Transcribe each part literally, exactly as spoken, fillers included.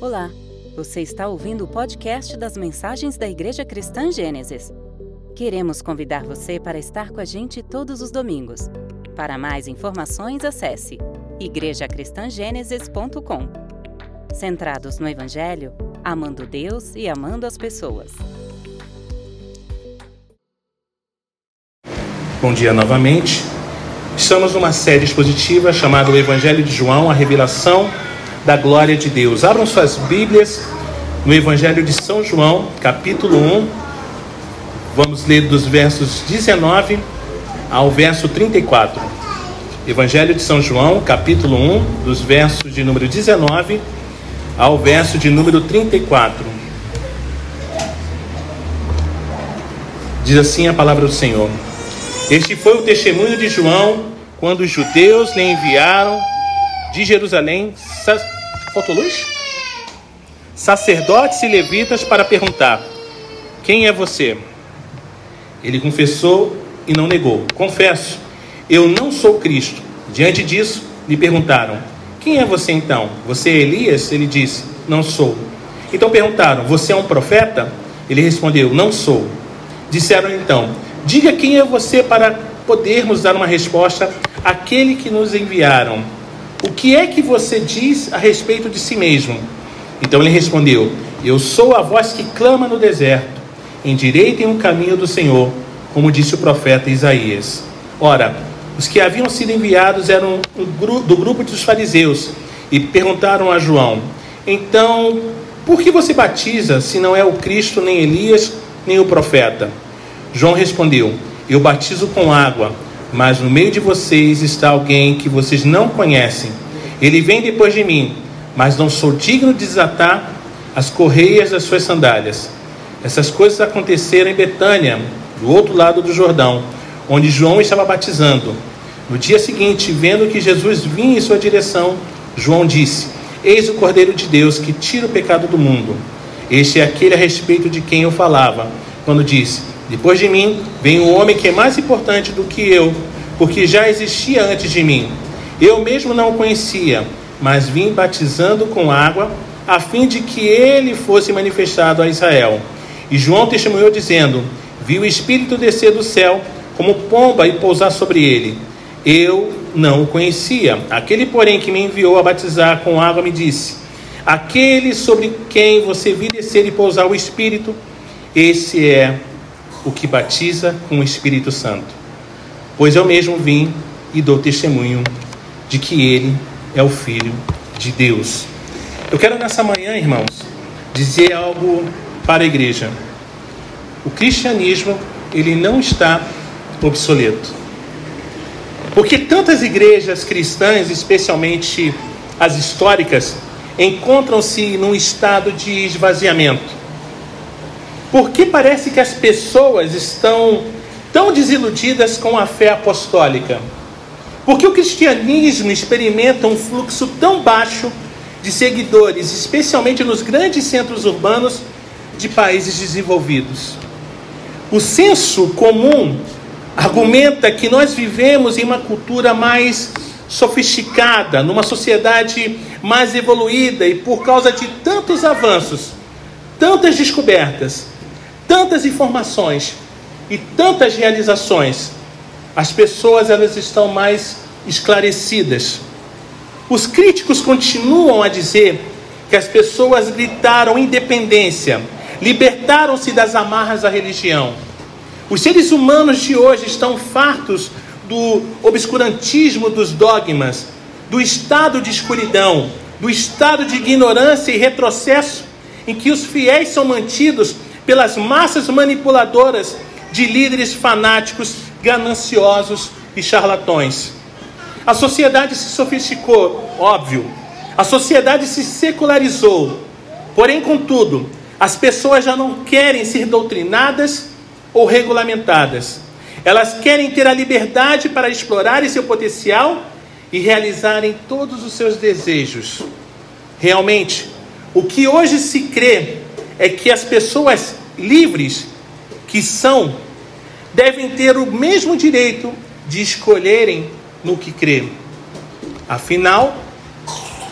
Olá, você está ouvindo o podcast das mensagens da Igreja Cristã Gênesis. Queremos convidar você para estar com a gente todos os domingos. Para mais informações, acesse igreja cristã gênesis ponto com. Centrados no Evangelho, amando Deus e amando as pessoas. Bom dia novamente. Estamos numa série expositiva chamada O Evangelho de João, a revelação da glória de Deus. Abram suas Bíblias no Evangelho de São João, capítulo um. Vamos ler dos versos dezenove ao verso trinta e quatro. Evangelho de São João, capítulo um, dos versos de número dezenove ao verso de número trinta e quatro. Diz assim a palavra do Senhor. Este foi o testemunho de João quando os judeus lhe enviaram de Jerusalém faltou luz? sacerdotes e levitas para perguntar: quem é você? Ele confessou e não negou. Confesso, eu não sou Cristo. Diante disso, lhe perguntaram: quem é você então? Você é Elias? Ele disse: não sou. Então perguntaram: você é um profeta? Ele respondeu: não sou. Disseram então: diga quem é você para podermos dar uma resposta àquele que nos enviaram. O que é que você diz a respeito de si mesmo? Então ele respondeu: eu sou a voz que clama no deserto, endireitem o caminho do Senhor, como disse o profeta Isaías. Ora, os que haviam sido enviados eram do grupo dos fariseus e perguntaram a João: então, por que você batiza se não é o Cristo, nem Elias, nem o profeta? João respondeu: eu batizo com água, mas no meio de vocês está alguém que vocês não conhecem. Ele vem depois de mim, mas não sou digno de desatar as correias das suas sandálias. Essas coisas aconteceram em Betânia, do outro lado do Jordão, onde João estava batizando. No dia seguinte, vendo que Jesus vinha em sua direção, João disse: eis o Cordeiro de Deus que tira o pecado do mundo. Este é aquele a respeito de quem eu falava, quando disse: depois de mim vem um homem que é mais importante do que eu, porque já existia antes de mim. Eu mesmo não o conhecia, mas vim batizando com água, a fim de que ele fosse manifestado a Israel. E João testemunhou dizendo: vi o Espírito descer do céu como pomba e pousar sobre ele. Eu não o conhecia. Aquele, porém, que me enviou a batizar com água me disse: aquele sobre quem você viu descer e pousar o Espírito, esse é o que batiza com o Espírito Santo. Pois eu mesmo vim e dou testemunho de que ele é o Filho de Deus. Eu quero nessa manhã, irmãos, dizer algo para a igreja. O cristianismo, ele não está obsoleto. Porque tantas igrejas cristãs, especialmente as históricas, encontram-se num estado de esvaziamento. Porque parece que as pessoas estão tão desiludidas com a fé apostólica? Porque o cristianismo experimenta um fluxo tão baixo de seguidores, especialmente nos grandes centros urbanos de países desenvolvidos. O senso comum argumenta que nós vivemos em uma cultura mais sofisticada, numa sociedade mais evoluída, e por causa de tantos avanços, tantas descobertas, tantas informações e tantas realizações, as pessoas elas estão mais esclarecidas. Os críticos continuam a dizer que as pessoas gritaram independência, libertaram-se das amarras da religião. Os seres humanos de hoje estão fartos do obscurantismo dos dogmas, do estado de escuridão, do estado de ignorância e retrocesso em que os fiéis são mantidos pelas massas manipuladoras de líderes fanáticos, gananciosos e charlatões. A sociedade se sofisticou, óbvio. A sociedade se secularizou. Porém, contudo, as pessoas já não querem ser doutrinadas ou regulamentadas. Elas querem ter a liberdade para explorarem seu potencial e realizarem todos os seus desejos. Realmente, o que hoje se crê é que as pessoas livres que são, devem ter o mesmo direito de escolherem no que crer. Afinal,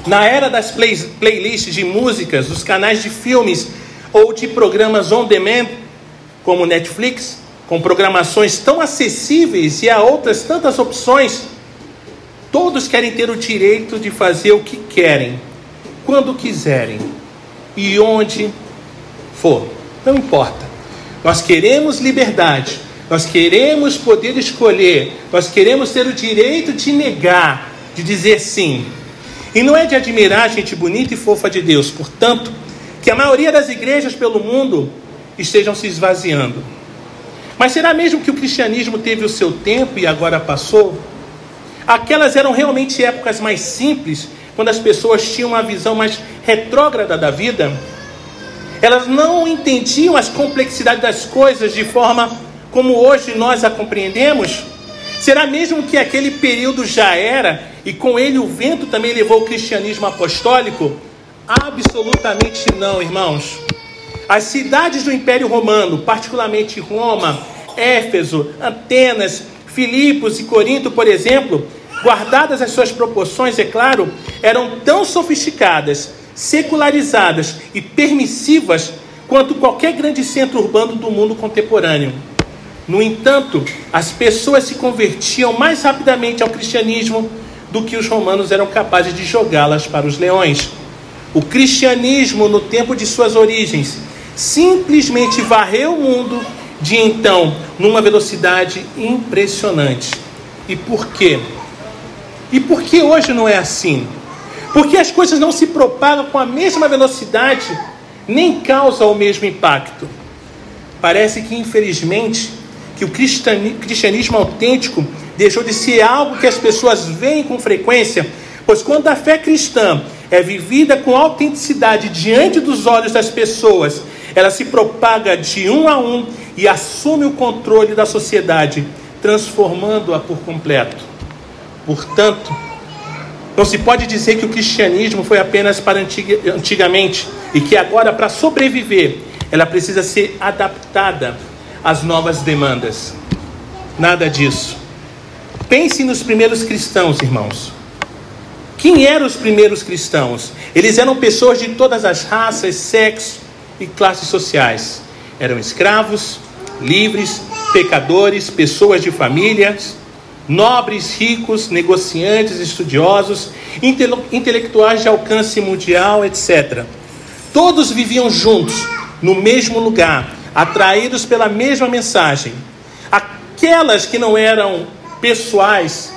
Na era das play, playlists de músicas, dos canais de filmes ou de programas on demand, como Netflix, com programações tão acessíveis e há outras tantas opções, todos querem ter o direito de fazer o que querem, quando quiserem e onde for. Não importa. Nós queremos liberdade, nós queremos poder escolher, nós queremos ter o direito de negar, de dizer sim. E não é de admirar a gente bonita e fofa de Deus, portanto, que a maioria das igrejas pelo mundo estejam se esvaziando. Mas será mesmo que o cristianismo teve o seu tempo e agora passou? Aquelas eram realmente épocas mais simples, quando as pessoas tinham uma visão mais retrógrada da vida. Elas não entendiam as complexidades das coisas de forma como hoje nós a compreendemos. Será mesmo que aquele período já era, e com ele o vento também levou o cristianismo apostólico? Absolutamente não, irmãos. As cidades do Império Romano, particularmente Roma, Éfeso, Atenas, Filipos e Corinto, por exemplo, guardadas as suas proporções, é claro, eram tão sofisticadas, secularizadas e permissivas quanto qualquer grande centro urbano do mundo contemporâneo. No entanto, as pessoas se convertiam mais rapidamente ao cristianismo do que os romanos eram capazes de jogá-las para os leões. O cristianismo, no tempo de suas origens, simplesmente varreu o mundo de então, numa velocidade impressionante. E por quê? E por que hoje não é assim? Porque as coisas não se propagam com a mesma velocidade, nem causam o mesmo impacto. Parece que, infelizmente, que o cristianismo autêntico deixou de ser algo que as pessoas veem com frequência, pois quando a fé cristã é vivida com autenticidade diante dos olhos das pessoas, ela se propaga de um a um e assume o controle da sociedade, transformando-a por completo. Portanto, não se pode dizer que o cristianismo foi apenas para antiga, antigamente e que agora, para sobreviver, ela precisa ser adaptada às novas demandas. Nada disso. Pense nos primeiros cristãos, irmãos. Quem eram os primeiros cristãos? Eles eram pessoas de todas as raças, sexos e classes sociais. Eram escravos, livres, pecadores, pessoas de famílias, nobres, ricos, negociantes, estudiosos, intele- intelectuais de alcance mundial, etcétera. Todos viviam juntos, no mesmo lugar, atraídos pela mesma mensagem. Aquelas que não eram pessoais,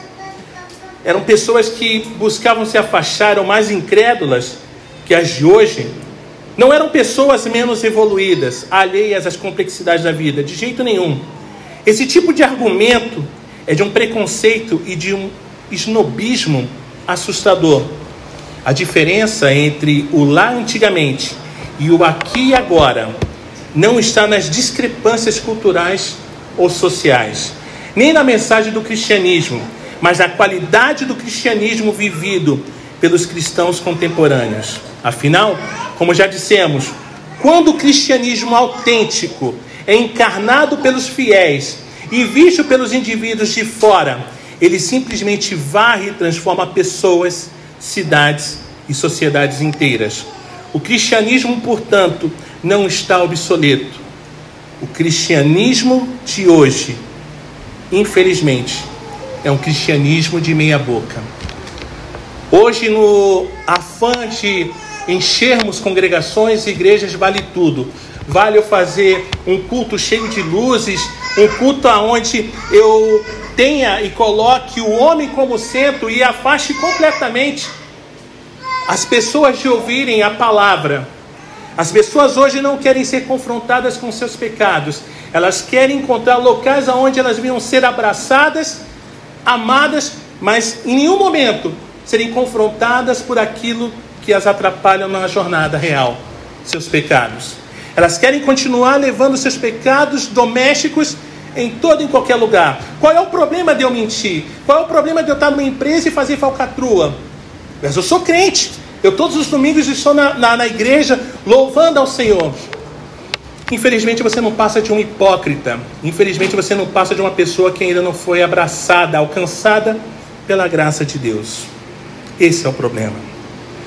eram pessoas que buscavam se afastar, eram mais incrédulas que as de hoje. Não eram pessoas menos evoluídas, alheias às complexidades da vida, de jeito nenhum. Esse tipo de argumento é de um preconceito e de um snobismo assustador. A diferença entre o lá antigamente e o aqui e agora não está nas discrepâncias culturais ou sociais, nem na mensagem do cristianismo, mas na qualidade do cristianismo vivido pelos cristãos contemporâneos. Afinal, como já dissemos, quando o cristianismo autêntico é encarnado pelos fiéis e visto pelos indivíduos de fora, ele simplesmente varre e transforma pessoas, cidades e sociedades inteiras. O cristianismo, portanto, não está obsoleto. O cristianismo de hoje, infelizmente, é um cristianismo de meia boca. Hoje, no afã de enchermos congregações e igrejas, vale tudo. Vale eu fazer um culto cheio de luzes, um culto onde eu tenha e coloque o homem como centro e afaste completamente as pessoas de ouvirem a palavra. As pessoas hoje não querem ser confrontadas com seus pecados. Elas querem encontrar locais onde elas venham ser abraçadas, amadas, mas em nenhum momento serem confrontadas por aquilo que as atrapalham na jornada real, seus pecados. Elas querem continuar levando seus pecados domésticos em todo e em qualquer lugar. Qual é o problema de eu mentir? Qual é o problema de eu estar numa empresa e fazer falcatrua? Mas eu sou crente. Eu todos os domingos estou na, na, na igreja louvando ao Senhor. Infelizmente você não passa de um hipócrita. Infelizmente você não passa de uma pessoa que ainda não foi abraçada, alcançada pela graça de Deus. Esse é o problema.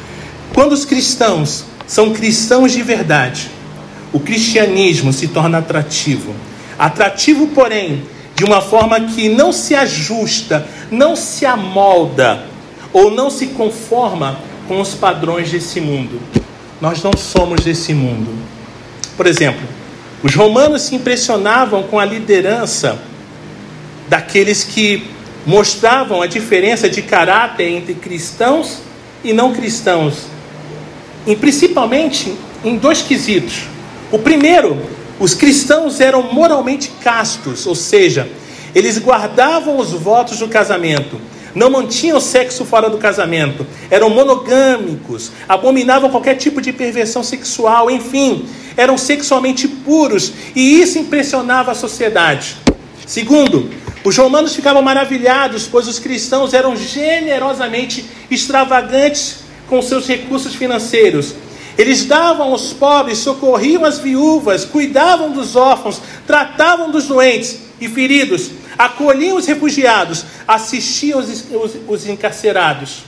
Quando os cristãos são cristãos de verdade, o cristianismo se torna atrativo. Atrativo, porém, de uma forma que não se ajusta, não se amolda ou não se conforma com os padrões desse mundo. Nós não somos desse mundo. Por exemplo, os romanos se impressionavam com a liderança daqueles que mostravam a diferença de caráter entre cristãos e não cristãos, e principalmente em dois quesitos. O primeiro, os cristãos eram moralmente castos, ou seja, eles guardavam os votos do casamento, não mantinham sexo fora do casamento, eram monogâmicos, abominavam qualquer tipo de perversão sexual, enfim, eram sexualmente puros, e isso impressionava a sociedade. Segundo, os romanos ficavam maravilhados, pois os cristãos eram generosamente extravagantes com seus recursos financeiros. Eles davam aos pobres, socorriam as viúvas, cuidavam dos órfãos, tratavam dos doentes e feridos, acolhiam os refugiados, assistiam os, os, os encarcerados.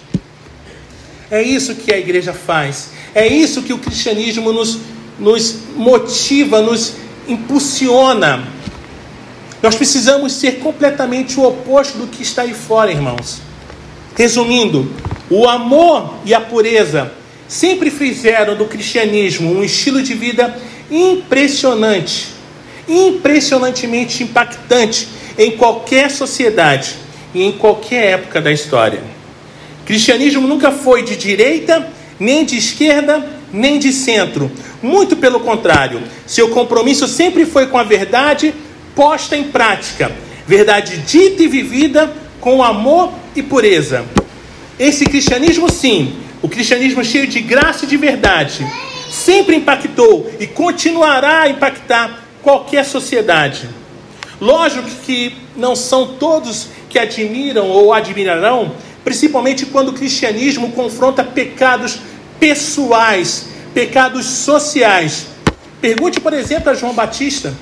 É isso que a igreja faz. É isso que o cristianismo nos, nos motiva, nos impulsiona. Nós precisamos ser completamente o oposto do que está aí fora, irmãos. Resumindo, o amor e a pureza sempre fizeram do cristianismo um estilo de vida impressionante, impressionantemente impactante em qualquer sociedade e em qualquer época da história. O cristianismo nunca foi de direita, nem de esquerda, nem de centro. Muito pelo contrário, seu compromisso sempre foi com a verdade posta em prática, verdade dita e vivida com amor e pureza. Esse cristianismo, sim, o cristianismo cheio de graça e de verdade, sempre impactou e continuará a impactar qualquer sociedade. Lógico que não são todos que admiram ou admirarão, principalmente quando o cristianismo confronta pecados pessoais, pecados sociais. Pergunte, por exemplo, a João Batista.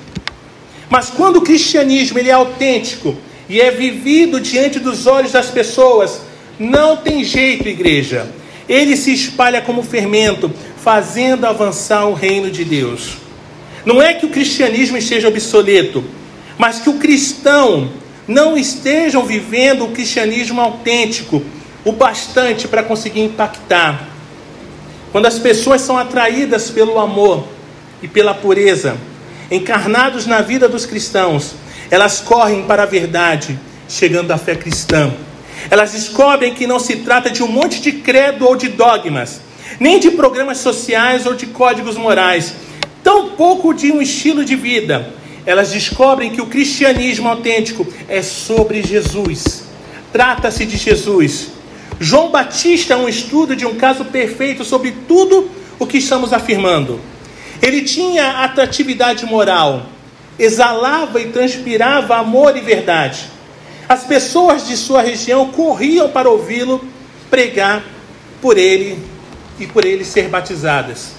Mas quando o cristianismo ele é autêntico e é vivido diante dos olhos das pessoas, não tem jeito, igreja. Ele se espalha como fermento, fazendo avançar o reino de Deus. Não é que o cristianismo esteja obsoleto, mas que o cristão não esteja vivendo o cristianismo autêntico o bastante para conseguir impactar. Quando as pessoas são atraídas pelo amor e pela pureza, encarnados na vida dos cristãos, elas correm para a verdade, chegando à fé cristã. Elas descobrem que não se trata de um monte de credo ou de dogmas, nem de programas sociais ou de códigos morais, tampouco de um estilo de vida. Elas descobrem que o cristianismo autêntico é sobre Jesus. Trata-se de Jesus. João Batista é um estudo de um caso perfeito sobre tudo o que estamos afirmando. Ele tinha atratividade moral, exalava e transpirava amor e verdade. As pessoas de sua região corriam para ouvi-lo pregar por ele e por ele ser batizadas.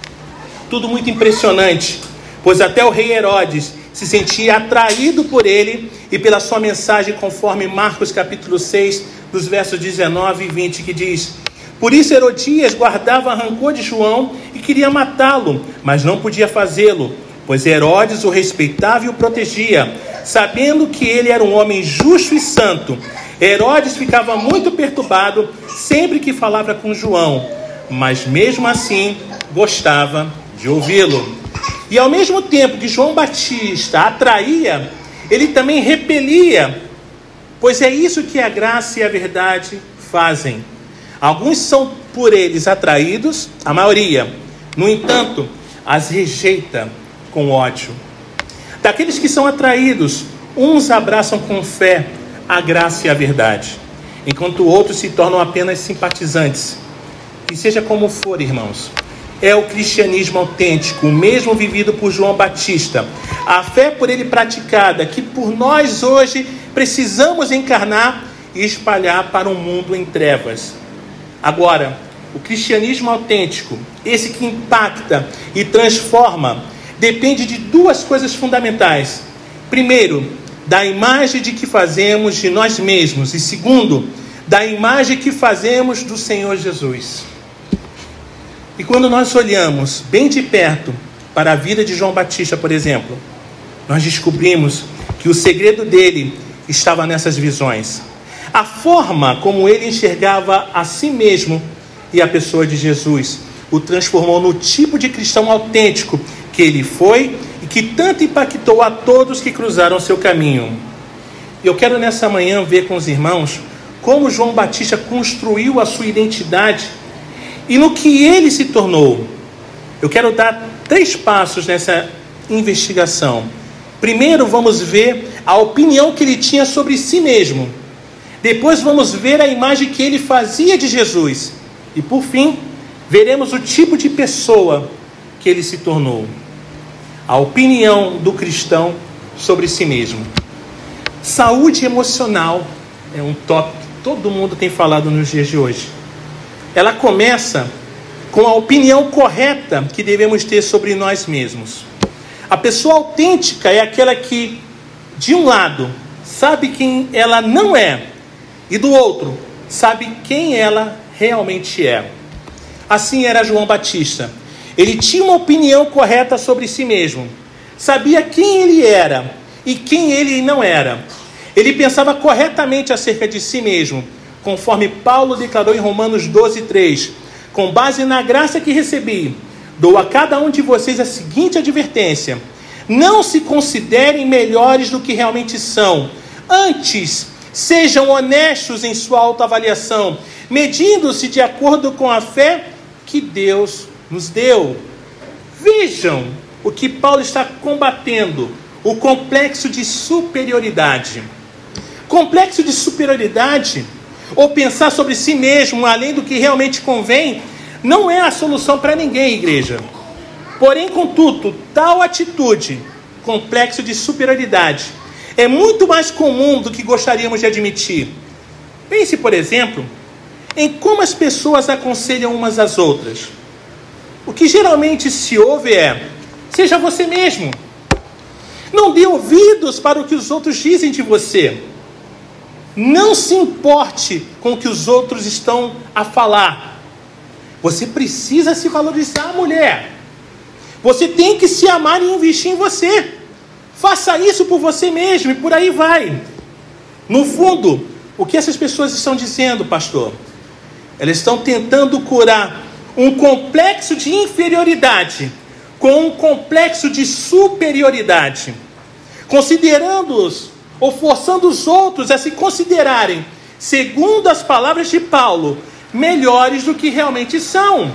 Tudo muito impressionante, pois até o rei Herodes se sentia atraído por ele e pela sua mensagem, conforme Marcos capítulo seis, dos versos dezenove e vinte, que diz: por isso Herodias guardava rancor de João e queria matá-lo, mas não podia fazê-lo, pois Herodes o respeitava e o protegia, sabendo que ele era um homem justo e santo. Herodes ficava muito perturbado sempre que falava com João, mas mesmo assim gostava de ouvi-lo. E ao mesmo tempo que João Batista atraía, ele também repelia, pois é isso que a graça e a verdade fazem. Alguns são por eles atraídos, a maioria, no entanto, as rejeita com ódio. Daqueles que são atraídos, uns abraçam com fé a graça e a verdade, enquanto outros se tornam apenas simpatizantes. E seja como for, irmãos, é o cristianismo autêntico, o mesmo vivido por João Batista, a fé por ele praticada, que por nós hoje precisamos encarnar e espalhar para um mundo em trevas. Agora, o cristianismo autêntico, esse que impacta e transforma, depende de duas coisas fundamentais. Primeiro, da imagem de que fazemos de nós mesmos. E segundo, da imagem que fazemos do Senhor Jesus. E quando nós olhamos bem de perto para a vida de João Batista, por exemplo, nós descobrimos que o segredo dele estava nessas visões. A forma como ele enxergava a si mesmo e a pessoa de Jesus o transformou no tipo de cristão autêntico que ele foi e que tanto impactou a todos que cruzaram seu caminho. Eu quero nessa manhã ver com os irmãos como João Batista construiu a sua identidade e no que ele se tornou. Eu quero dar três passos nessa investigação. Primeiro, vamos ver a opinião que ele tinha sobre si mesmo. Depois, vamos ver a imagem que ele fazia de Jesus. E, por fim, veremos o tipo de pessoa que ele se tornou. A opinião do cristão sobre si mesmo. Saúde emocional é um tópico que todo mundo tem falado nos dias de hoje. Ela começa com a opinião correta que devemos ter sobre nós mesmos. A pessoa autêntica é aquela que, de um lado, sabe quem ela não é, e do outro, sabe quem ela realmente é. Assim era João Batista. Ele tinha uma opinião correta sobre si mesmo. Sabia quem ele era e quem ele não era. Ele pensava corretamente acerca de si mesmo, conforme Paulo declarou em Romanos doze, três. Com base na graça que recebi, dou a cada um de vocês a seguinte advertência: não se considerem melhores do que realmente são. Antes, sejam honestos em sua autoavaliação, medindo-se de acordo com a fé que Deus nos deu. Vejam o que Paulo está combatendo: o complexo de superioridade. Complexo de superioridade, ou pensar sobre si mesmo além do que realmente convém, não é a solução para ninguém, igreja. Porém, contudo, tal atitude, complexo de superioridade, é muito mais comum do que gostaríamos de admitir. Pense, por exemplo, em como as pessoas aconselham umas às outras. O que geralmente se ouve é: seja você mesmo. Não dê ouvidos para o que os outros dizem de você. Não se importe com o que os outros estão a falar. Você precisa se valorizar, mulher. Você tem que se amar e investir em você. Faça isso por você mesmo e por aí vai. No fundo, o que essas pessoas estão dizendo, pastor? Elas estão tentando curar um complexo de inferioridade com um complexo de superioridade, considerando-os ou forçando os outros a se considerarem, segundo as palavras de Paulo, melhores do que realmente são.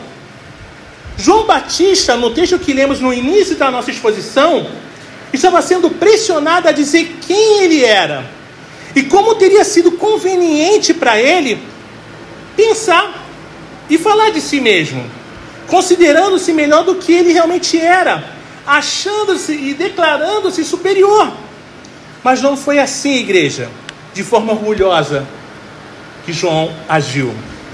João Batista, no texto que lemos no início da nossa exposição, estava sendo pressionado a dizer quem ele era e como teria sido conveniente para ele pensar e falar de si mesmo, considerando-se melhor do que ele realmente era, achando-se e declarando-se superior. Mas não foi assim, igreja, de forma orgulhosa, que João agiu.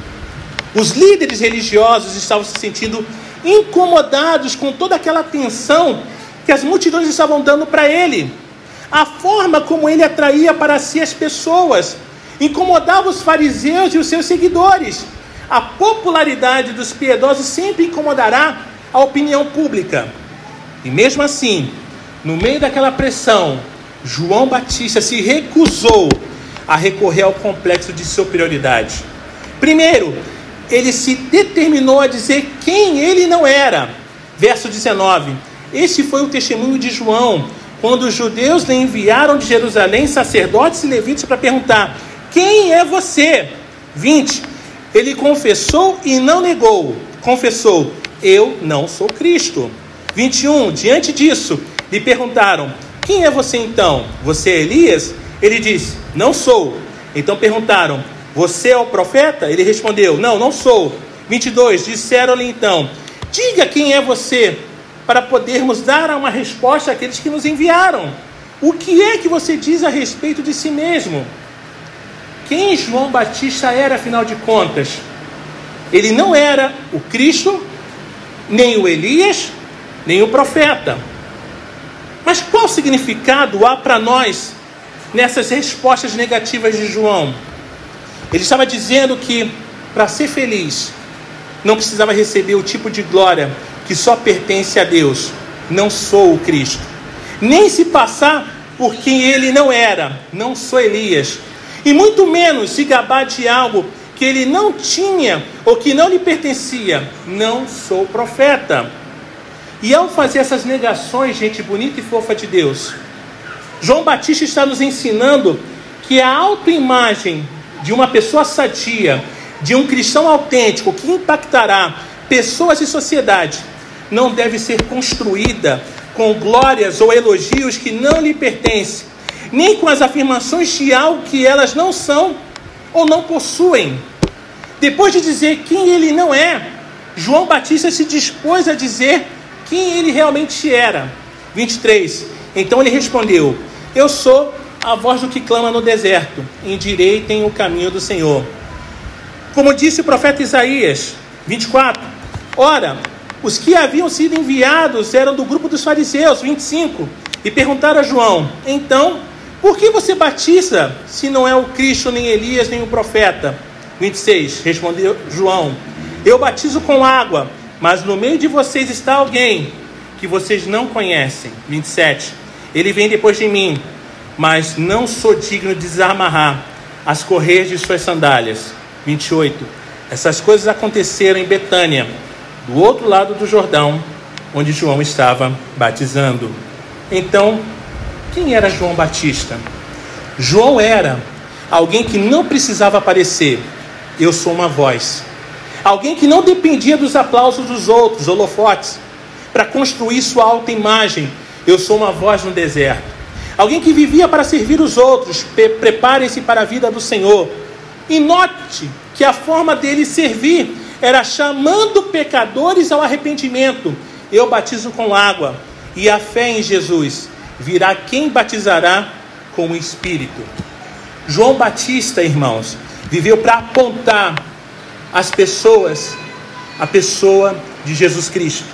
Os líderes religiosos estavam se sentindo incomodados com toda aquela atenção que as multidões estavam dando para ele. A forma como ele atraía para si as pessoas incomodava os fariseus e os seus seguidores. A popularidade dos piedosos sempre incomodará a opinião pública. E mesmo assim, no meio daquela pressão, João Batista se recusou a recorrer ao complexo de superioridade. Primeiro, ele se determinou a dizer quem ele não era. Verso dezenove. Este foi o testemunho de João, quando os judeus lhe enviaram de Jerusalém sacerdotes e levitas para perguntar: quem é você? vinte. Ele confessou e não negou. Confessou: eu não sou Cristo. vinte e um. Diante disso, lhe perguntaram: quem é você então? Você é Elias? Ele disse: não sou. Então perguntaram: você é o profeta? Ele respondeu: não, não sou. vinte e dois. Disseram-lhe então: diga quem é você, para podermos dar uma resposta àqueles que nos enviaram. O que é que você diz a respeito de si mesmo? Quem João Batista era, afinal de contas? Ele não era o Cristo, nem o Elias, nem o profeta. Mas qual significado há para nós nessas respostas negativas de João? Ele estava dizendo que, para ser feliz, não precisava receber o tipo de glória que só pertence a Deus. Não sou o Cristo. Nem se passar por quem ele não era. Não sou Elias. E muito menos se gabar de algo que ele não tinha ou que não lhe pertencia. Não sou profeta. E ao fazer essas negações, gente bonita e fofa de Deus, João Batista está nos ensinando que a autoimagem de uma pessoa sadia, de um cristão autêntico que impactará pessoas e sociedade, não deve ser construída com glórias ou elogios que não lhe pertencem, nem com as afirmações de algo que elas não são ou não possuem. Depois de dizer quem ele não é, João Batista se dispôs a dizer quem ele realmente era. vinte e três. Então ele respondeu: eu sou a voz do que clama no deserto, endireitem o caminho do Senhor. Como disse o profeta Isaías, vinte e quatro. Ora, os que haviam sido enviados eram do grupo dos fariseus, vinte e cinco. E perguntaram a João: então, por que você batiza, se não é o Cristo, nem Elias, nem o profeta? vinte e seis. Respondeu João: eu batizo com água, mas no meio de vocês está alguém que vocês não conhecem. vinte e sete. Ele vem depois de mim, mas não sou digno de desamarrar as correias de suas sandálias. vinte e oito. Essas coisas aconteceram em Betânia, do outro lado do Jordão, onde João estava batizando. Então, quem era João Batista? João era alguém que não precisava aparecer. Eu sou uma voz. Alguém que não dependia dos aplausos dos outros, holofotes, para construir sua autoimagem. Eu sou uma voz no deserto. Alguém que vivia para servir os outros. Preparem-se para a vida do Senhor. E note que a forma dele servir era chamando pecadores ao arrependimento. Eu batizo com água, e a fé em Jesus virá quem batizará com o Espírito. João Batista, irmãos, viveu para apontar as pessoas, a pessoa de Jesus Cristo.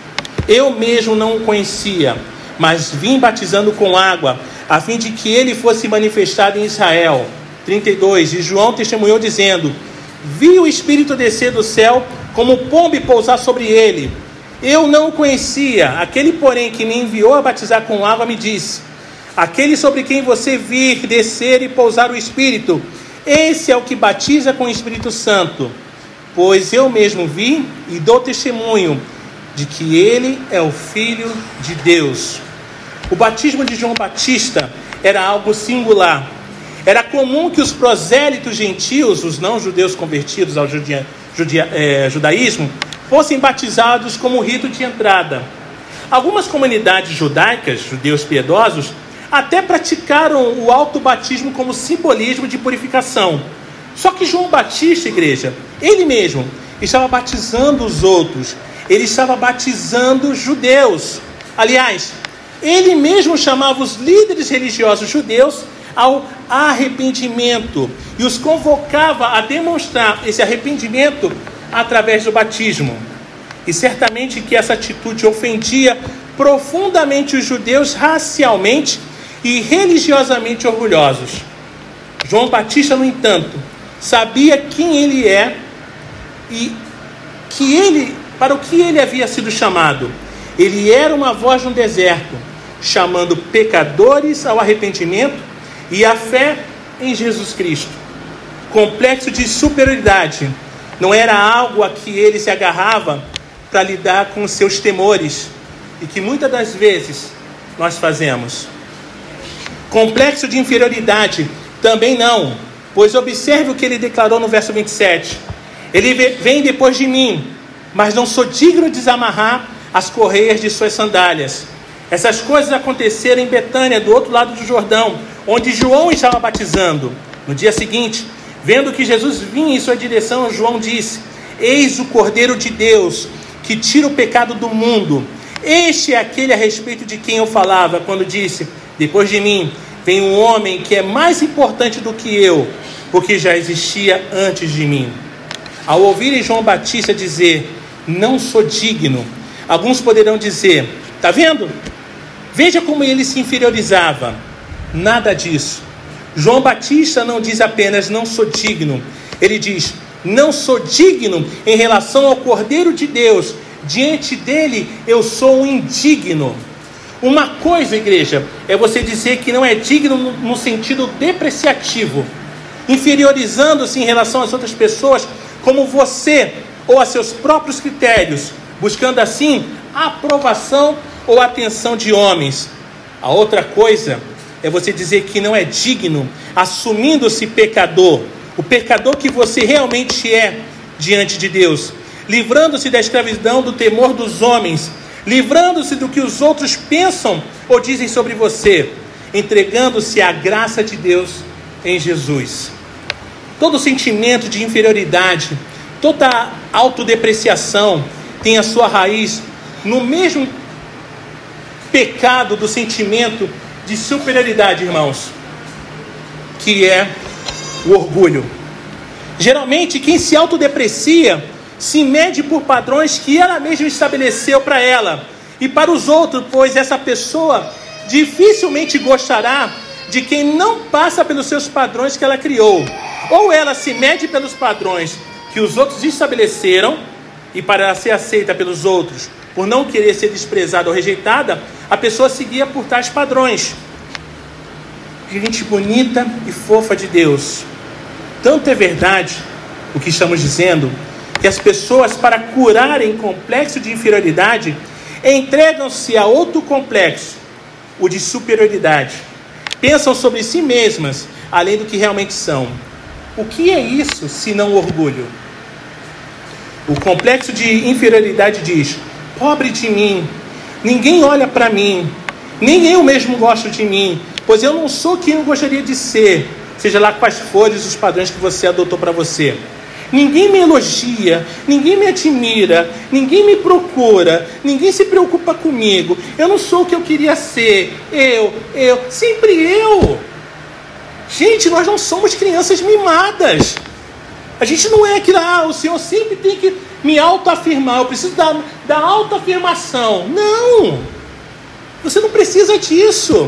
Eu mesmo não o conhecia, mas vim batizando com água, a fim de que ele fosse manifestado em Israel. trinta e dois. E João testemunhou dizendo: vi o Espírito descer do céu como pomba e pousar sobre ele. Eu não o conhecia. Aquele, porém, que me enviou a batizar com água me disse: aquele sobre quem você vir descer e pousar o Espírito, esse é o que batiza com o Espírito Santo. Pois eu mesmo vi e dou testemunho de que ele é o Filho de Deus. O batismo de João Batista era algo singular. Era comum que os prosélitos gentios, os não-judeus convertidos ao judia, judia, é, judaísmo, fossem batizados como rito de entrada. Algumas comunidades judaicas, judeus piedosos, até praticaram o autobatismo como simbolismo de purificação. Só que João Batista, igreja, ele mesmo estava batizando os outros. Ele estava batizando judeus. Aliás, ele mesmo chamava os líderes religiosos judeus ao arrependimento e os convocava a demonstrar esse arrependimento através do batismo. E certamente que essa atitude ofendia profundamente os judeus racialmente e religiosamente orgulhosos. João Batista, no entanto, sabia quem ele é e que ele, para o que ele havia sido chamado. Ele era uma voz no deserto, chamando pecadores ao arrependimento e à fé em Jesus Cristo. Complexo de superioridade não era algo a que ele se agarrava para lidar com os seus temores, e que muitas das vezes nós fazemos. Complexo de inferioridade também não, pois observe o que ele declarou no verso vinte e sete. Ele vem depois de mim, mas não sou digno de desamarrar as correias de suas sandálias. Essas coisas aconteceram em Betânia, do outro lado do Jordão, onde João estava batizando. No dia seguinte, vendo que Jesus vinha em sua direção, João disse: eis o Cordeiro de Deus, que tira o pecado do mundo. Este é aquele a respeito de quem eu falava, quando disse: depois de mim vem um homem que é mais importante do que eu, porque já existia antes de mim. Ao ouvirem João Batista dizer: não sou digno, alguns poderão dizer: está vendo? Veja como ele se inferiorizava. Nada disso. João Batista não diz apenas não sou digno. Ele diz: não sou digno em relação ao Cordeiro de Deus. Diante dele eu sou um indigno. Uma coisa, igreja, é você dizer que não é digno no sentido depreciativo, inferiorizando-se em relação às outras pessoas, como você ou a seus próprios critérios, buscando assim a aprovação ou a atenção de homens. A outra coisa é você dizer que não é digno, assumindo-se pecador, o pecador que você realmente é diante de Deus, livrando-se da escravidão do temor dos homens, livrando-se do que os outros pensam ou dizem sobre você, entregando-se à graça de Deus em Jesus. Todo sentimento de inferioridade, toda autodepreciação tem a sua raiz no mesmo pecado do sentimento de superioridade, irmãos, que é o orgulho. Geralmente, quem se autodeprecia se mede por padrões que ela mesma estabeleceu para ela e para os outros, pois essa pessoa dificilmente gostará de quem não passa pelos seus padrões que ela criou. Ou ela se mede pelos padrões que os outros estabeleceram, e para ela ser aceita pelos outros, por não querer ser desprezada ou rejeitada, a pessoa seguia por tais padrões. Gente bonita e fofa de Deus. Tanto é verdade o que estamos dizendo, que as pessoas, para curarem complexo de inferioridade, entregam-se a outro complexo, o de superioridade. Pensam sobre si mesmas, além do que realmente são. O que é isso, se não orgulho? O complexo de inferioridade diz: pobre de mim, ninguém olha para mim, nem eu mesmo gosto de mim, pois eu não sou quem eu gostaria de ser, seja lá quais forem os padrões que você adotou para você. Ninguém me elogia, ninguém me admira, ninguém me procura, ninguém se preocupa comigo. Eu não sou o que eu queria ser, eu, eu, sempre eu. Gente, nós não somos crianças mimadas. A gente não é aquilo, ah, o Senhor sempre tem que me autoafirmar, eu preciso da, da autoafirmação. Não, você não precisa disso.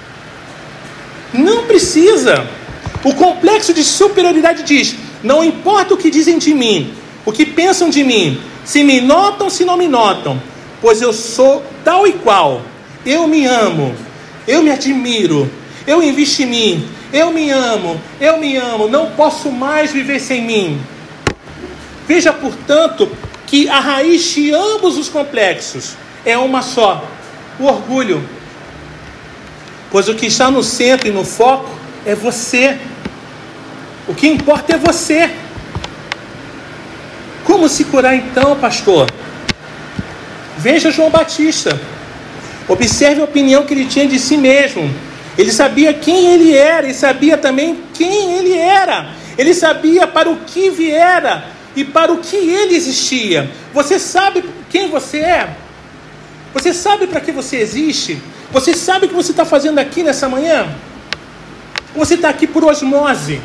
Não precisa. O complexo de superioridade diz: não importa o que dizem de mim, o que pensam de mim, se me notam, se não me notam, pois eu sou tal e qual. Eu me amo, eu me admiro, eu invisto em mim, eu me amo, eu me amo, não posso mais viver sem mim. Veja, portanto, que a raiz de ambos os complexos é uma só: o orgulho. Pois o que está no centro e no foco é você. O que importa é você. Como se curar então, pastor? Veja João Batista. Observe a opinião que ele tinha de si mesmo. Ele sabia quem ele era e sabia também quem ele era. Ele sabia para o que viera e para o que ele existia. Você sabe quem você é? Você sabe para que você existe? Você sabe o que você está fazendo aqui nessa manhã? Ou você está aqui por osmose?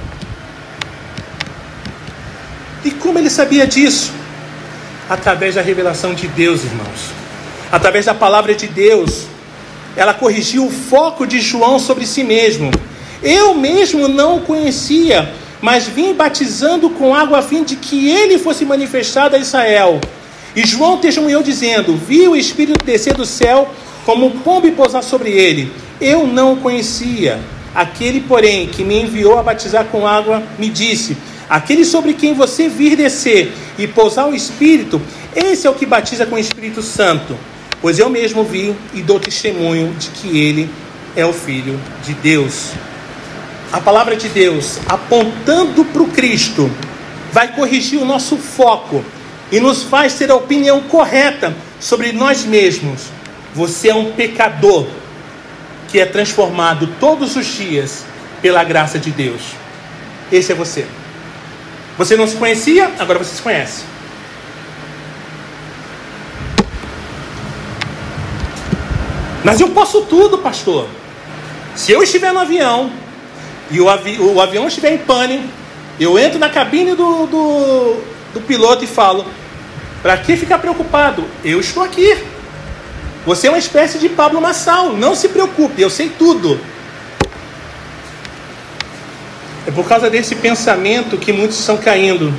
E como ele sabia disso? Através da revelação de Deus, irmãos. Através da palavra de Deus. Ela corrigiu o foco de João sobre si mesmo. Eu mesmo não o conhecia, mas vim batizando com água a fim de que ele fosse manifestado a Israel. E João testemunhou dizendo: vi o Espírito descer do céu como um pombo e pousar sobre ele. Eu não o conhecia. Aquele, porém, que me enviou a batizar com água, me disse: aquele sobre quem você vir descer e pousar o Espírito, esse é o que batiza com o Espírito Santo. Pois eu mesmo vi e dou testemunho de que ele é o Filho de Deus. A palavra de Deus, apontando para o Cristo, vai corrigir o nosso foco e nos faz ter a opinião correta sobre nós mesmos. Você é um pecador que é transformado todos os dias pela graça de Deus. Esse é você. Você não se conhecia, agora você se conhece. Mas eu posso tudo, pastor. Se eu estiver no avião e o, avi- o avião estiver em pane, eu entro na cabine do, do, do piloto e falo: para que ficar preocupado? Eu estou aqui. Você é uma espécie de Pablo Marçal. Não se preocupe, eu sei tudo. É por causa desse pensamento que muitos estão caindo.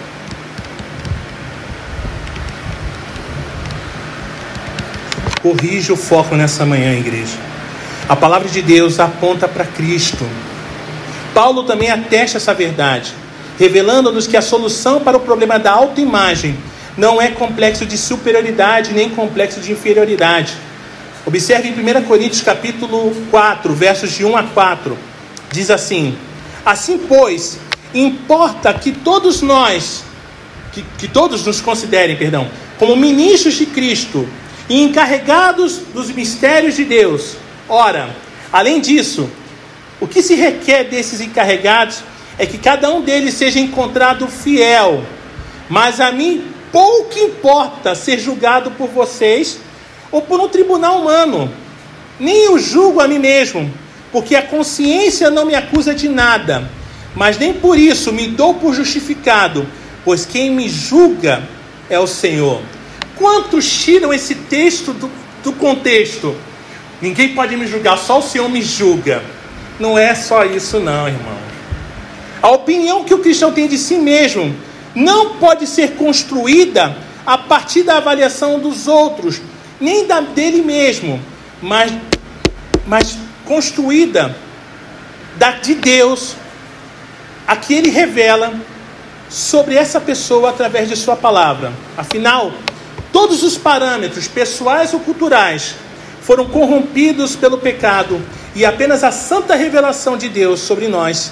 Corrija o foco nessa manhã, igreja. A palavra de Deus aponta para Cristo. Paulo também atesta essa verdade, revelando-nos que a solução para o problema da autoimagem não é complexo de superioridade nem complexo de inferioridade. Observe em primeira Coríntios capítulo quatro, versos de um a quatro. Diz assim: assim, pois, importa que todos nós, que, que todos nos considerem, perdão, como ministros de Cristo e encarregados dos mistérios de Deus. Ora, além disso, o que se requer desses encarregados é que cada um deles seja encontrado fiel. Mas a mim pouco importa ser julgado por vocês ou por um tribunal humano. Nem eu julgo a mim mesmo, porque a consciência não me acusa de nada. Mas nem por isso me dou por justificado, pois quem me julga é o Senhor. Quantos tiram esse texto do, do contexto? Ninguém pode me julgar, só o Senhor me julga. Não é só isso não, irmão. A opinião que o cristão tem de si mesmo não pode ser construída a partir da avaliação dos outros, nem da dele mesmo, mas, mas construída da, de Deus, a que Ele revela sobre essa pessoa através de sua palavra. Afinal, todos os parâmetros pessoais ou culturais foram corrompidos pelo pecado, e apenas a santa revelação de Deus sobre nós,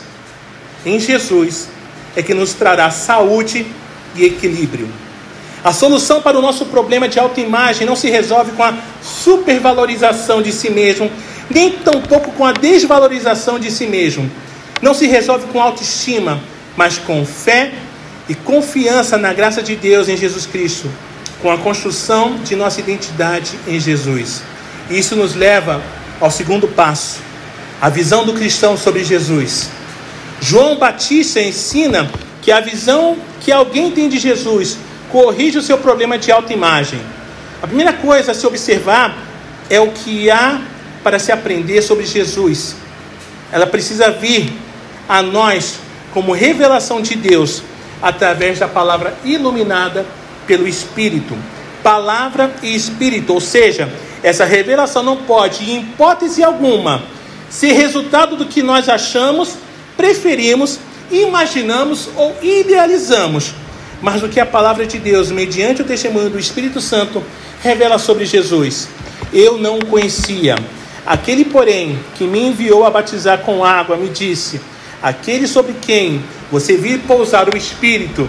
em Jesus, é que nos trará saúde e equilíbrio. A solução para o nosso problema de autoimagem não se resolve com a supervalorização de si mesmo, nem tampouco com a desvalorização de si mesmo. Não se resolve com autoestima, mas com fé e confiança na graça de Deus em Jesus Cristo, com a construção de nossa identidade em Jesus. Isso nos leva ao segundo passo, a visão do cristão sobre Jesus. João Batista ensina que a visão que alguém tem de Jesus corrige o seu problema de autoimagem. A primeira coisa a se observar é o que há para se aprender sobre Jesus. Ela precisa vir a nós como revelação de Deus através da palavra iluminada pelo Espírito. Palavra e Espírito, ou seja, essa revelação não pode, em hipótese alguma, ser resultado do que nós achamos, preferimos, imaginamos ou idealizamos, mas do que a palavra de Deus, mediante o testemunho do Espírito Santo, revela sobre Jesus. Eu não o conhecia. Aquele, porém, que me enviou a batizar com água, me disse: aquele sobre quem você vir pousar o Espírito,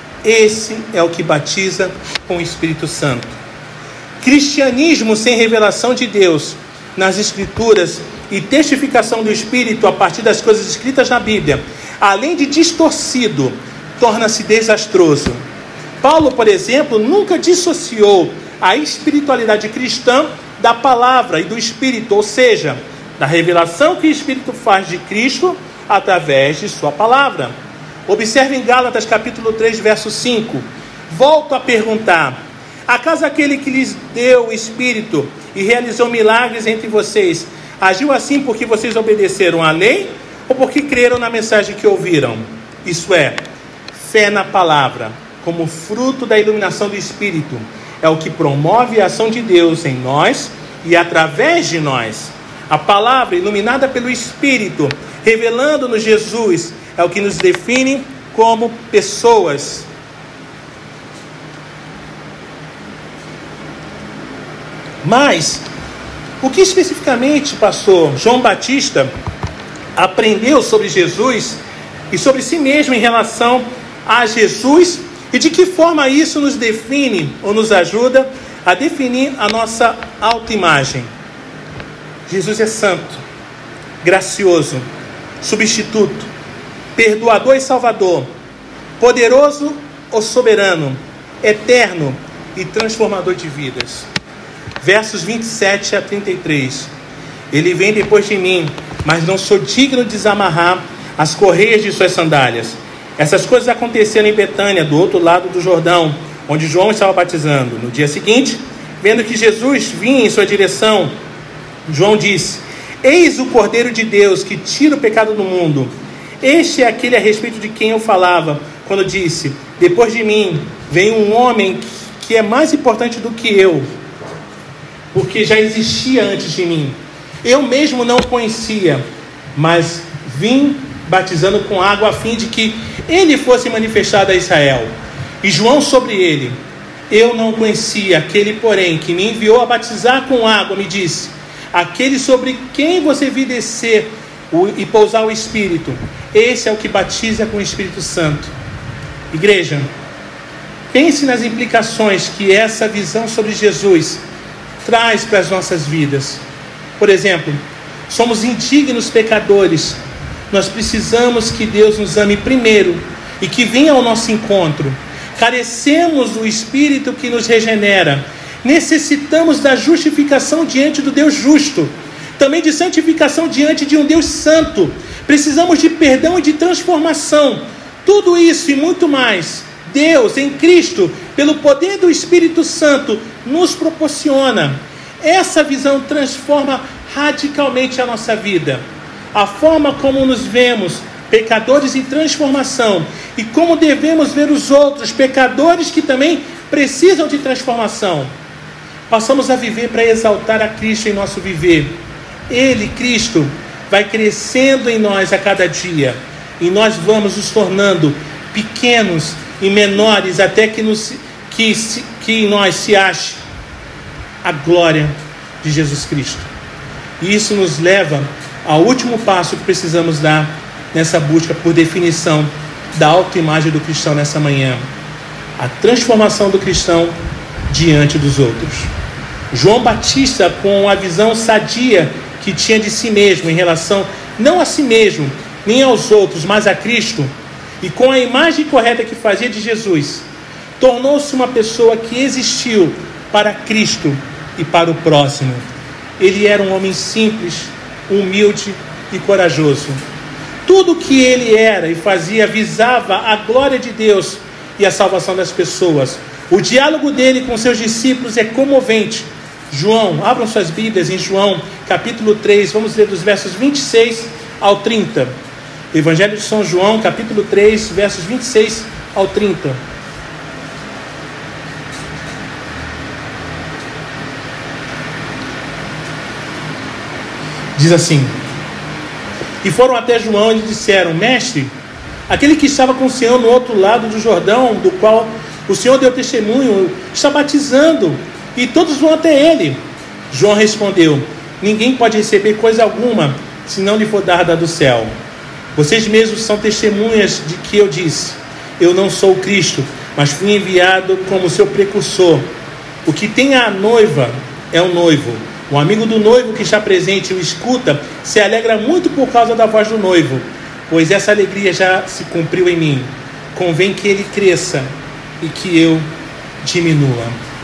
esse é o que batiza com o Espírito Santo. Cristianismo sem revelação de Deus nas Escrituras e testificação do Espírito a partir das coisas escritas na Bíblia, além de distorcido, torna-se desastroso. Paulo, por exemplo, nunca dissociou a espiritualidade cristã da palavra e do Espírito, ou seja, da revelação que o Espírito faz de Cristo através de sua palavra. Observe em Gálatas capítulo três, verso cinco. Volto a perguntar: acaso aquele que lhes deu o Espírito e realizou milagres entre vocês, agiu assim porque vocês obedeceram à lei ou porque creram na mensagem que ouviram? Isso é, fé na palavra, como fruto da iluminação do Espírito, é o que promove a ação de Deus em nós e através de nós. A palavra iluminada pelo Espírito, revelando-nos Jesus, é o que nos define como pessoas. Mas, o que especificamente, pastor João Batista aprendeu sobre Jesus e sobre si mesmo em relação a Jesus, e de que forma isso nos define ou nos ajuda a definir a nossa autoimagem? Jesus é santo, gracioso, substituto, perdoador e salvador, poderoso ou soberano, eterno e transformador de vidas. Versos vinte e sete a trinta e três. Ele vem depois de mim, mas não sou digno de desamarrar as correias de suas sandálias. Essas coisas aconteceram em Betânia, do outro lado do Jordão, onde João estava batizando. No dia seguinte, vendo que Jesus vinha em sua direção, João disse: eis o Cordeiro de Deus que tira o pecado do mundo. Este é aquele a respeito de quem eu falava, quando disse: depois de mim vem um homem que é mais importante do que eu, porque já existia antes de mim. Eu mesmo não o conhecia, mas vim batizando com água a fim de que ele fosse manifestado a Israel. E João sobre ele: eu não conhecia, aquele porém que me enviou a batizar com água me disse: aquele sobre quem você viu descer e pousar o Espírito, esse é o que batiza com o Espírito Santo. Igreja, pense nas implicações que essa visão sobre Jesus traz para as nossas vidas. Por exemplo, somos indignos pecadores. Nós precisamos que Deus nos ame primeiro e que venha ao nosso encontro. Carecemos do Espírito que nos regenera. Necessitamos da justificação diante do Deus justo. Também de santificação diante de um Deus santo. Precisamos de perdão e de transformação. Tudo isso e muito mais, Deus em Cristo, pelo poder do Espírito Santo, nos proporciona. Essa visão transforma radicalmente a nossa vida. A forma como nos vemos, pecadores em transformação, e como devemos ver os outros, pecadores que também precisam de transformação. Passamos a viver para exaltar a Cristo em nosso viver. Ele, Cristo, vai crescendo em nós a cada dia, e nós vamos nos tornando pequenos e menores, até que, nos, que, que em nós se ache a glória de Jesus Cristo. E isso nos leva ao último passo que precisamos dar nessa busca por definição da autoimagem do cristão nessa manhã: a transformação do cristão diante dos outros. João Batista, com a visão sadia que tinha de si mesmo em relação não a si mesmo, nem aos outros, mas a Cristo, e com a imagem correta que fazia de Jesus, tornou-se uma pessoa que existiu para Cristo e para o próximo. Ele era um homem simples, humilde e corajoso. Tudo que ele era e fazia visava a glória de Deus e a salvação das pessoas. O diálogo dele com seus discípulos é comovente. João, abram suas Bíblias em João capítulo três, vamos ler dos versos vinte e seis ao trinta. Evangelho de São João, capítulo três, versos vinte e seis ao trinta. Diz assim: e foram até João e lhe disseram: mestre, aquele que estava com o Senhor no outro lado do Jordão, do qual o Senhor deu testemunho, está batizando, e todos vão até ele. João respondeu: ninguém pode receber coisa alguma, se não lhe for dada do céu. Vocês mesmos são testemunhas de que eu disse: eu não sou o Cristo, mas fui enviado como seu precursor. O que tem a noiva é o noivo. O amigo do noivo que está presente e o escuta se alegra muito por causa da voz do noivo, pois essa alegria já se cumpriu em mim. Convém que ele cresça e que eu diminua.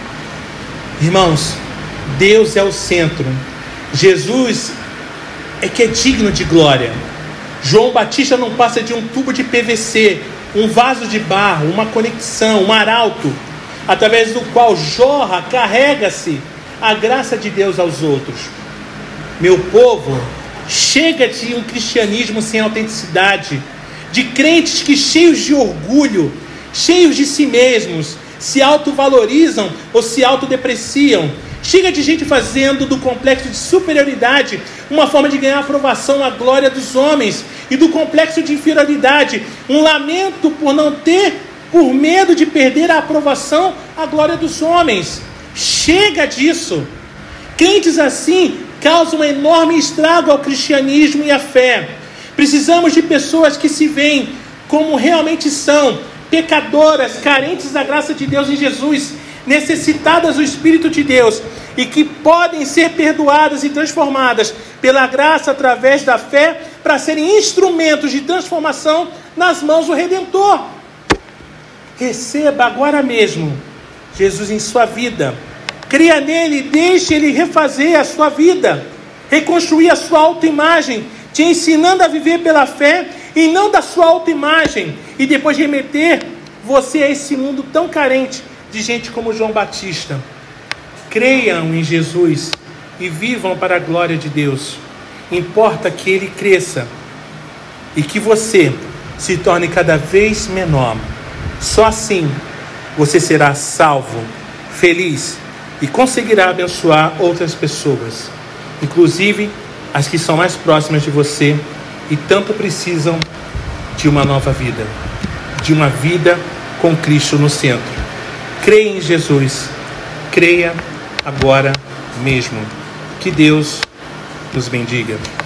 Irmãos, Deus é o centro. Jesus é que é digno de glória. João Batista não passa de um tubo de P V C, um vaso de barro, uma conexão, um arauto, através do qual jorra, carrega-se a graça de Deus aos outros. Meu povo, chega de um cristianismo sem autenticidade, de crentes que, cheios de orgulho, cheios de si mesmos, se autovalorizam ou se autodepreciam. Chega de gente fazendo do complexo de superioridade uma forma de ganhar aprovação à glória dos homens, e do complexo de inferioridade um lamento por não ter, por medo de perder a aprovação à glória dos homens. Chega disso. Crentes assim causam um enorme estrago ao cristianismo e à fé. Precisamos de pessoas que se veem como realmente são, pecadoras, carentes da graça de Deus em Jesus, necessitadas do Espírito de Deus, e que podem ser perdoadas e transformadas pela graça através da fé, para serem instrumentos de transformação nas mãos do Redentor. Receba agora mesmo Jesus em sua vida. Creia nele e deixe ele refazer a sua vida, reconstruir a sua autoimagem, te ensinando a viver pela fé e não da sua autoimagem, e depois remeter você a esse mundo tão carente de gente como João Batista. Creiam em Jesus e vivam para a glória de Deus. Importa que ele cresça e que você se torne cada vez menor. Só assim você será salvo, feliz e conseguirá abençoar outras pessoas, inclusive as que são mais próximas de você e tanto precisam de uma nova vida, de uma vida com Cristo no centro. Creia em Jesus, creia agora mesmo. Que Deus nos bendiga.